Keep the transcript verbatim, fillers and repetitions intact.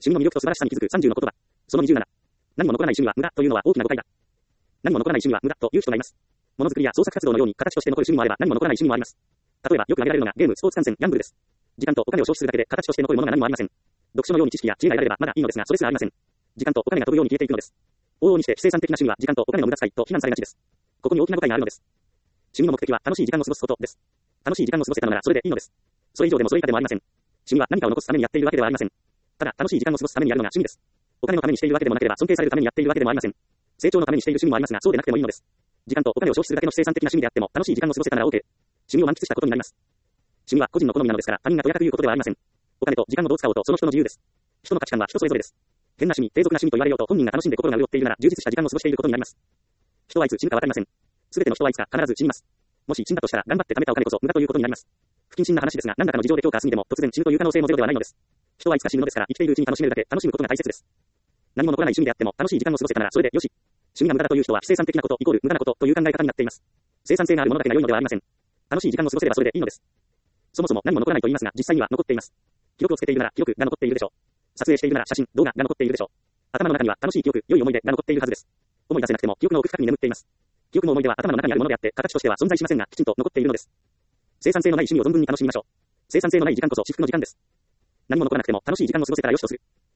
味の魅力と素晴らしさに気づくさんじゅうの言葉。そのにじゅうなな。何も残らない趣味は無駄というのは大きな誤解だ。何も残らない趣味は無駄という人がいます。ものづくりや創作活動のように形として残る趣味もあれば何も残らない趣味もあります。例えばよく挙げられるのがゲーム、スポーツ観戦、ギャンブルです。時間とお金を消費するだけで形として残るものが何もありません。読書のように知識や知恵が得られればまだいいのですが、それすらありません。時間とお金が飛ぶように消えていくのです。往々にして非生産的な趣味は時間とお金の無駄遣いと非難されがちです。ここに大きな誤解があるのです。趣味の目的は楽しい時間を過ごすことです。楽しい時間を過ごせたのならそれでいいのです。それ以上でもそれ以下でもありません。趣味は何かを残すためにやっているわけではありません。ただ楽しい時間を過ごすためにやるのが趣味です。お金のためにしているわけでもなければ尊敬されるためにやっているわけでもありません。成長のためにしている趣味もありますが、そうでなくてもいいのです。時間とお金を消費するだけの非生産的な趣味であっても楽しい時間を過ごせたなら OK。趣味を満喫したことになります。趣味は個人の好みなのですから他人がとやかく言うことではありません。お金と時間をどう使おうとその人の自由です。人の価値観は人それぞれです。変な趣味、低俗な趣味と言われようと本人が楽しんで心が潤っているなら充実した時間を過ごしていることになります。人はいつ死ぬかわかりません。すべての人はいつか必ず死にます。もし死んだとしたら頑張って貯めたお金こそ無駄ということになります。不謹慎な話ですが何らかの事情で今日か明日にでも突然死ぬという可能性もゼロではないのです。人はいつか死ぬのですから生きているうちに楽しめるだけ楽しむことが大切です。何も残らない趣味であっても楽しい時間を過ごせたならそれでよし。趣味が無駄だという人は非生産的なことイコール無駄なことという考え方になっています。生産性があるものだけが良いのではありません。楽しい時間を過ごせればそれでいいのです。そもそも何も残らないと言いますが実際には残っています。記録をつけているなら記録が残っているでしょう。撮影しているなら写真、動画が残っているでしょう。頭の中には楽しい記憶、良い思い出が残っているはずです。思い出せなくても記憶の奥深くに眠っています。記憶の思い出は頭の中にあるものであって形としては存在しませんがきちんと残っているのです。生産性のない趣味を存分に楽しみましょう。生産性のない時間こそ至福の時間です。何も残らなくても楽しい時間を過ごせたらよしとする。